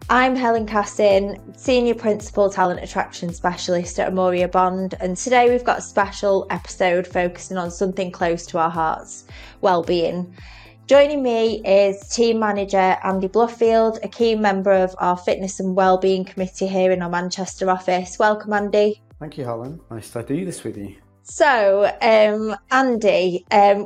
I'm Helen Cassin, Senior Principal Talent Attraction Specialist at Amoria Bond, and today we've got a special episode focusing on something close to our hearts, wellbeing. Joining me is Team Manager Andy Bluffield, a key member of our Fitness and Wellbeing Committee here in our Manchester office. Welcome, Andy. Thank you, Helen. Nice to do this with you. So, Andy,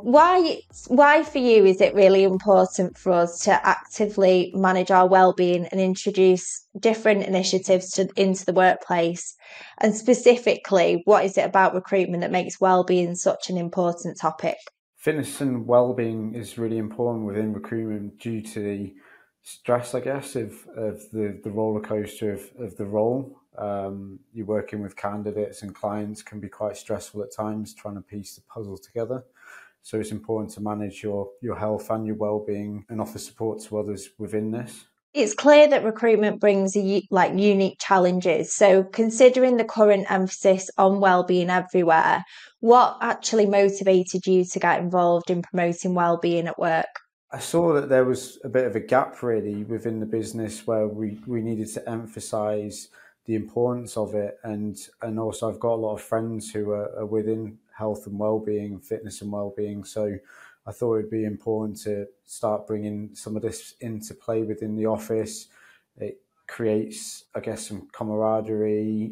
why for you is it really important for us to actively manage our well-being and introduce different initiatives into the workplace? And specifically, what is it about recruitment that makes well-being such an important topic? Fitness and well-being is really important within recruitment due to the stress, I guess, of the roller coaster of the role. You're working with candidates and clients can be quite stressful at times, trying to piece the puzzle together. So it's important to manage your health and your well-being and offer support to others within this. It's clear that recruitment brings unique challenges. So considering the current emphasis on well-being everywhere, what actually motivated you to get involved in promoting well-being at work? I saw that there was a bit of a gap really within the business where we needed to emphasize the importance of it, and also I've got a lot of friends who are within health and well-being, fitness and well-being, so I thought it'd be important to start bringing some of this into play within the office. It creates, I guess, some camaraderie.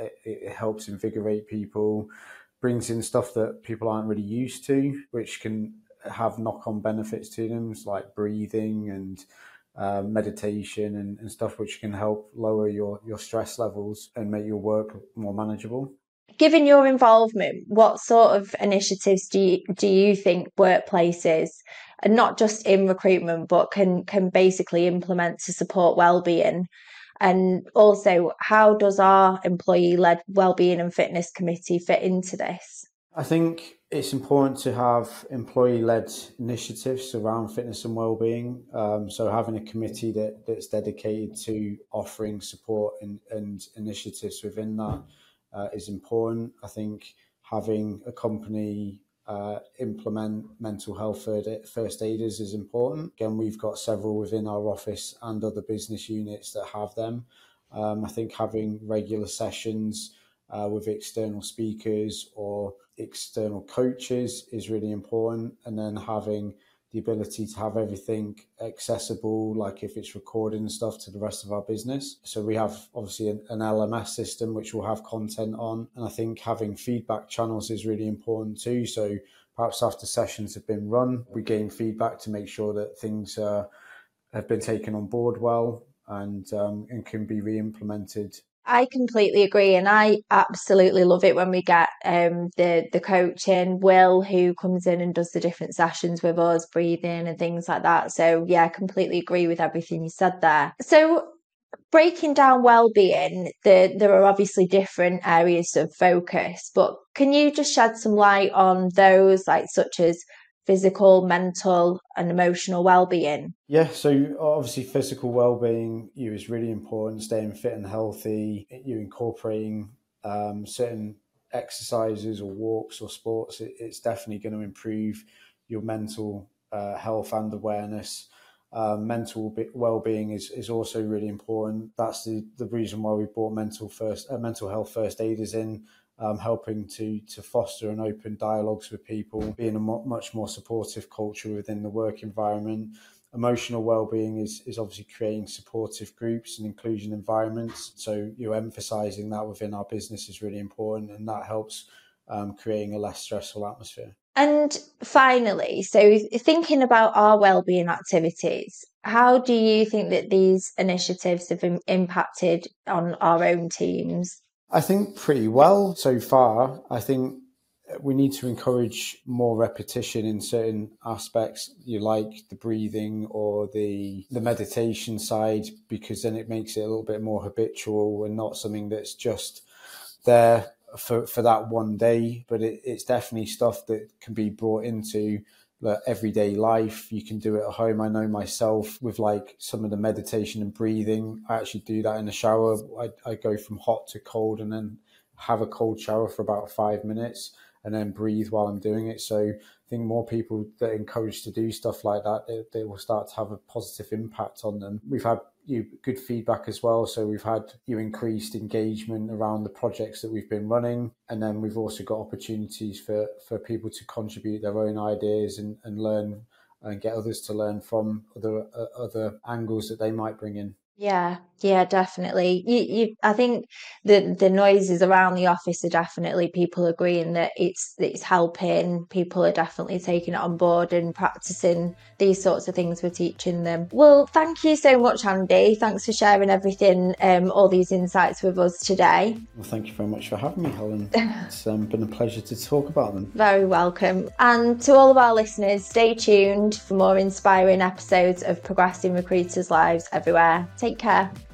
It helps invigorate people, brings in stuff that people aren't really used to, which can have knock-on benefits to them, like breathing and meditation and stuff, which can help lower your stress levels and make your work more manageable. Given your involvement, what sort of initiatives do you think workplaces, and not just in recruitment, but can basically implement to support well-being? And also, how does our employee-led wellbeing and fitness committee fit into this? I think it's important to have employee-led initiatives around fitness and well-being. So having a committee that's dedicated to offering support and initiatives within that is important. I think having a company implement mental health first aiders is important. Again, we've got several within our office and other business units that have them. I think having regular sessions with external speakers or external coaches is really important, and then having the ability to have everything accessible, like if it's recording stuff, to the rest of our business. So we have obviously an LMS system which will have content on, and I think having feedback channels is really important too. So perhaps after sessions have been run, we gain feedback to make sure that things have been taken on board well and can be re-implemented. I completely agree, and I absolutely love it when we get the coaching, Will, who comes in and does the different sessions with us, breathing and things like that. So yeah, I completely agree with everything you said there. So breaking down well-being, there are obviously different areas of focus, but can you just shed some light on those, like such as physical, mental, and emotional well-being? Yeah, so obviously physical well-being is really important, staying fit and healthy. You incorporating certain exercises or walks or sports, it's definitely going to improve your mental health and awareness. Mental well-being is also really important. That's the reason why we brought mental health first aiders in, helping to foster and open dialogues with people, being a much more supportive culture within the work environment. Emotional well-being is obviously creating supportive groups and inclusion environments. So you're emphasising that within our business is really important, and that helps creating a less stressful atmosphere. And finally, so thinking about our wellbeing activities, how do you think that these initiatives have impacted on our own teams? I think pretty well so far. I think we need to encourage more repetition in certain aspects, you like the breathing or the meditation side, because then it makes it a little bit more habitual and not something that's just there for that one day. But it's definitely stuff that can be brought into everyday life. You can do it at home. I know myself with like some of the meditation and breathing, I actually do that in the shower. I go from hot to cold and then have a cold shower for about 5 minutes. and then breathe while I'm doing it. So I think more people that are encouraged to do stuff like that, they will start to have a positive impact on them. We've had good feedback as well. So we've had increased engagement around the projects that we've been running. And then we've also got opportunities for people to contribute their own ideas and learn and get others to learn from other angles that they might bring in. Yeah, definitely. I think the noises around the office are definitely people agreeing that it's helping. People are definitely taking it on board and practicing these sorts of things we're teaching them. Well, thank you so much, Andy. Thanks for sharing everything, all these insights with us today. Well, thank you very much for having me, Helen. It's been a pleasure to talk about them. Very welcome. And to all of our listeners, stay tuned for more inspiring episodes of Progressing Recruiters' Lives everywhere. Take care.